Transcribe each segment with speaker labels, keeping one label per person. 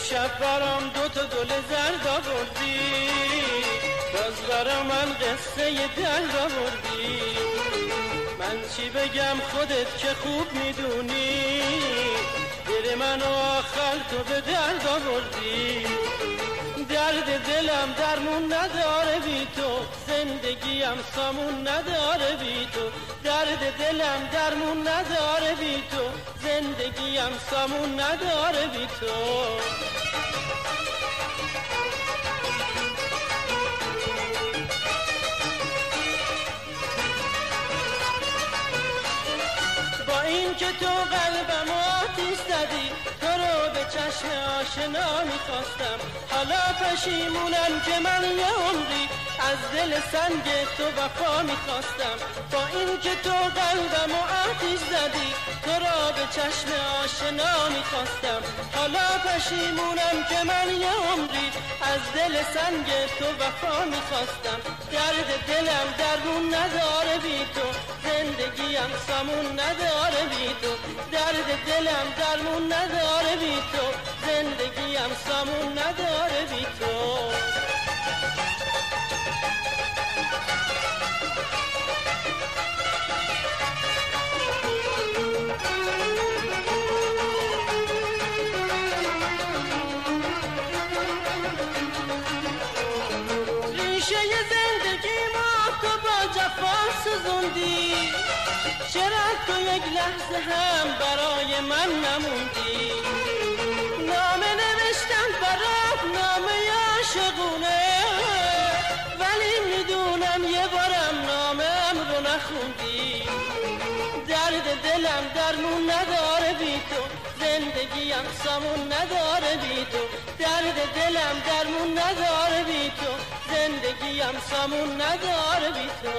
Speaker 1: امشب برام 2 تا گل زرد آوردی، باز برا من قصه درد آوردی. من چی بگم خودت که خوب میدونی، دل منو آخر تو به درد آوردی. درد دلم درمون نداره بی تو، زندگیم سامون نداره بی تو. درد دلم درمون نداره بی تو، زندگیم سامون نداره بی تو. با این که تو قلبم آتیش زدی، تو رو به چشم آشنا میخواستم. حالا پشیمونم که من یه عمری از دل سنگ تو وفا میخواستم. با این که تو قلبم آتیش زدی، تو رو به چشم آشنا میخواستم. حالا پشیمونم که من یه عمری از دل سنگ تو وفا میخواستم. درد دلم درمون نداره بی تو، زندگیم سامون نداره بی تو. درد دلم درمون نداره بی تو، زندگیم سامون نداره بی تو. ریشه زندگی ما تو با جفا سوزوندی، چرا تو یک لحظه هم برای من نموندی؟ نامه نوشتم برات، نامه عاشقونه، ولی میدونم یه بارم نامه‌ام رو نخوندی. درد دلم درمون نداره بی تو، زندگیم سامون نداره بی تو. درد دلم درمون نداره بی تو، زندگیم سامون نداره بی تو.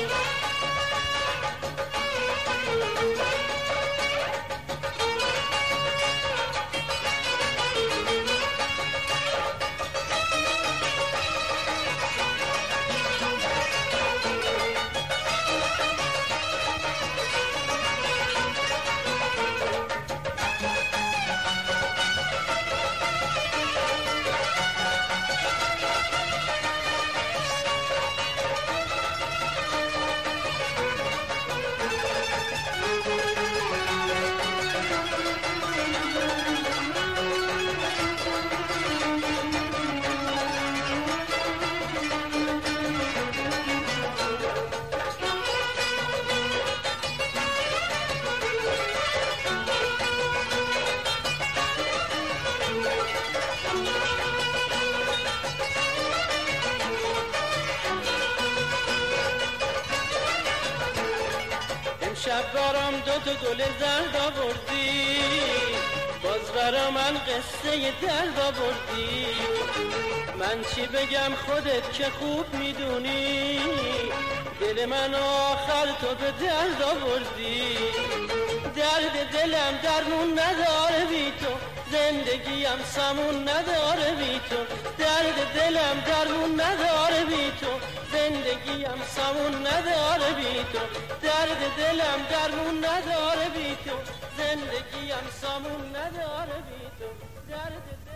Speaker 1: امشب برام 2 تا گل زرد آوردی، باز برا من قصه درد آوردی. من چی بگم خودت که خوب میدونی، دل من آخر تو به درد آوردی. درد دلم درمون نداره بی تو، زندگیم سامون نداره بی تو. درد دلم درمون نداره بی تو، زندگیم سامون نداره بی تو. درد دلم درمون نداره بی تو، زندگیم سامون نداره بی تو. درد